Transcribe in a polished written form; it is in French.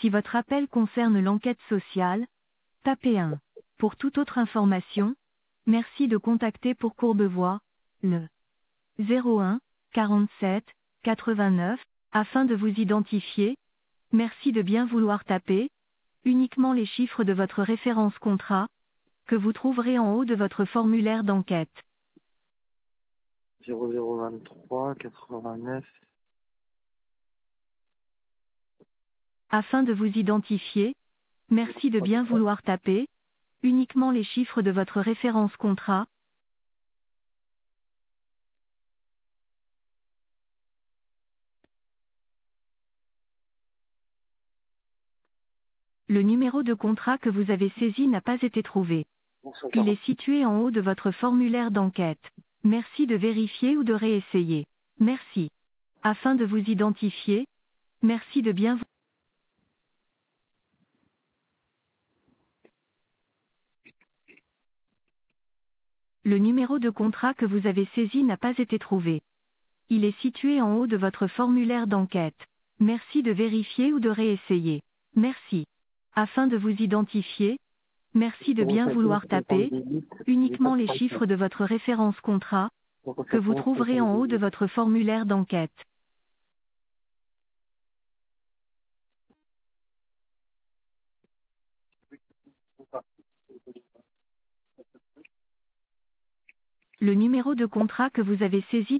Si votre appel concerne l'enquête sociale, tapez 1. Pour toute autre information, merci de contacter pour Courbevoie, le 01 47 89, afin de vous identifier. Merci de bien vouloir taper uniquement les chiffres de votre référence contrat, que vous trouverez en haut de votre formulaire d'enquête. 0023 89. Afin de vous identifier, merci de bien vouloir taper uniquement les chiffres de votre référence contrat. Le numéro de contrat que vous avez saisi n'a pas été trouvé. Il est situé en haut de votre formulaire d'enquête. Merci de vérifier ou de réessayer. Merci. Afin de vous identifier, merci de bien. Le numéro de contrat que vous avez saisi n'a pas été trouvé. Il est situé en haut de votre formulaire d'enquête. Merci de vérifier ou de réessayer. Merci. Afin de vous identifier, merci de bien vouloir taper uniquement les chiffres de votre référence contrat, que vous trouverez en haut de votre formulaire d'enquête. Le numéro de contrat que vous avez saisi